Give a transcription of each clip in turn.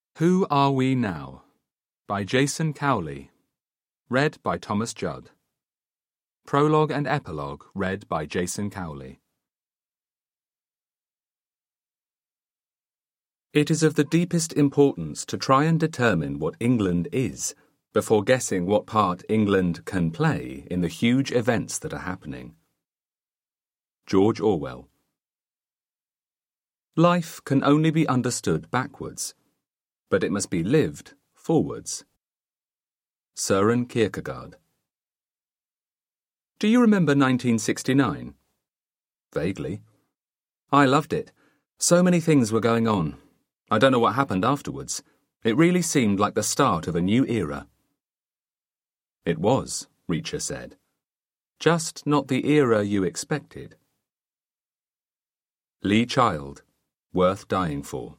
Who Are We Now? By Jason Cowley. Read by Thomas Judd. Prologue and Epilogue read by Jason Cowley. It is of the deepest importance to try and determine what England is before guessing what part England can play in the huge events that are happening. George Orwell. Life can only be understood backwards, but it must be lived forwards. Søren Kierkegaard. Do you remember 1969? Vaguely. I loved it. So many things were going on. I don't know what happened afterwards. It really seemed like the start of a new era. It was, Reacher said. Just not the era you expected. Lee Child, Worth Dying For.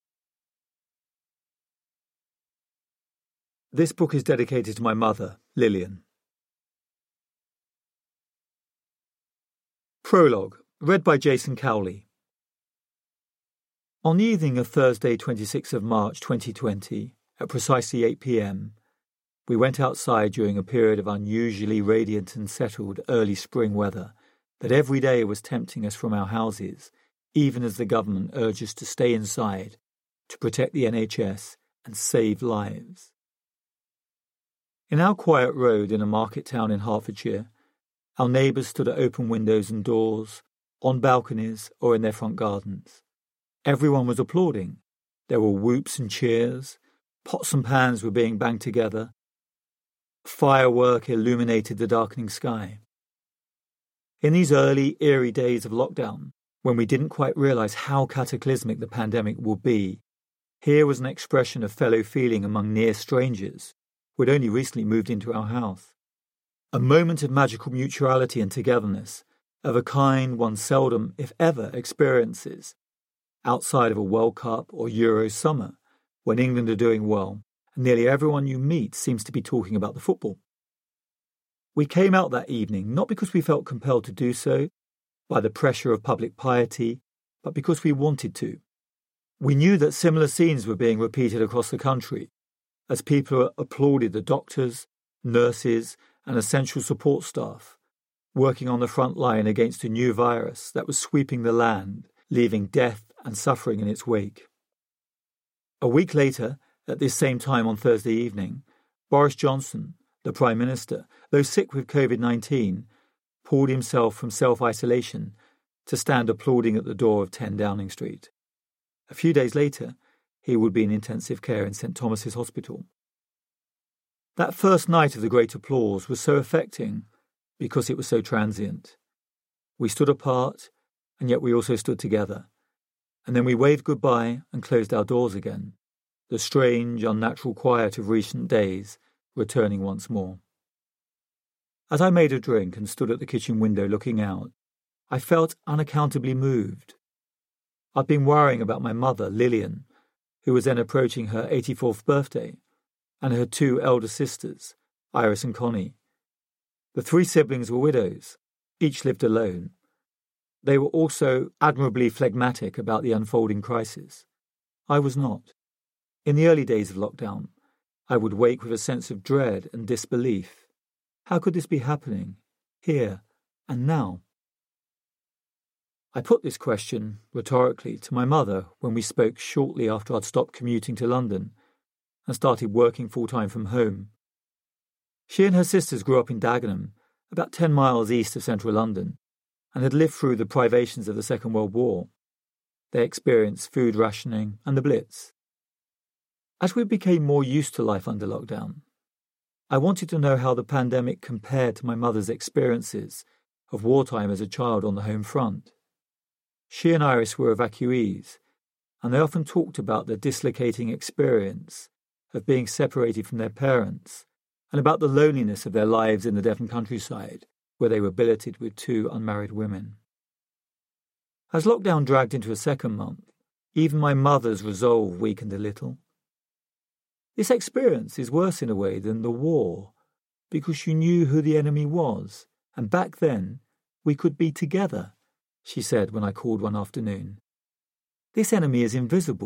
This book is dedicated to my mother, Lillian. Prologue, read by Jason Cowley. On the evening of Thursday, 26th of March 2020, at precisely 8 p.m, we went outside during a period of unusually radiant and settled early spring weather that every day was tempting us from our houses, even as the government urged us to stay inside to protect the NHS and save lives. In our quiet road in a market town in Hertfordshire, our neighbours stood at open windows and doors, on balconies or in their front gardens. Everyone was applauding. There were whoops and cheers. Pots and pans were being banged together. Firework illuminated the darkening sky. In these early, eerie days of lockdown, when we didn't quite realise how cataclysmic the pandemic would be, here was an expression of fellow feeling among near strangers who had only recently moved into our house. A moment of magical mutuality and togetherness, of a kind one seldom, if ever, experiences outside of a World Cup or Euro summer, when England are doing well, and nearly everyone you meet seems to be talking about the football. We came out that evening not because we felt compelled to do so, by the pressure of public piety, but because we wanted to. We knew that similar scenes were being repeated across the country, as people applauded the doctors, nurses, and essential support staff, working on the front line against a new virus that was sweeping the land, leaving death and suffering in its wake. A week later, at this same time on Thursday evening, Boris Johnson, the Prime Minister, though sick with COVID-19, pulled himself from self-isolation to stand applauding at the door of 10 Downing Street. A few days later, he would be in intensive care in St Thomas's Hospital. That first night of the great applause was so affecting because it was so transient. We stood apart, and yet we also stood together. And then we waved goodbye and closed our doors again, the strange, unnatural quiet of recent days returning once more. As I made a drink and stood at the kitchen window looking out, I felt unaccountably moved. I'd been worrying about my mother, Lillian, who was then approaching her 84th birthday, and her two elder sisters, Iris and Connie. The three siblings were widows, each lived alone. They were also admirably phlegmatic about the unfolding crisis. I was not. In the early days of lockdown, I would wake with a sense of dread and disbelief. How could this be happening, here and now? I put this question, rhetorically, to my mother when we spoke shortly after I'd stopped commuting to London and started working full-time from home. She and her sisters grew up in Dagenham, about 10 miles east of central London, and had lived through the privations of the Second World War. They experienced food rationing and the Blitz. As we became more used to life under lockdown, I wanted to know how the pandemic compared to my mother's experiences of wartime as a child on the home front. She and Iris were evacuees, and they often talked about the dislocating experience of being separated from their parents and about the loneliness of their lives in the Devon countryside, where they were billeted with two unmarried women. As lockdown dragged into a second month, even my mother's resolve weakened a little. This experience is worse in a way than the war, because you knew who the enemy was, and back then we could be together, she said when I called one afternoon. This enemy is invisible.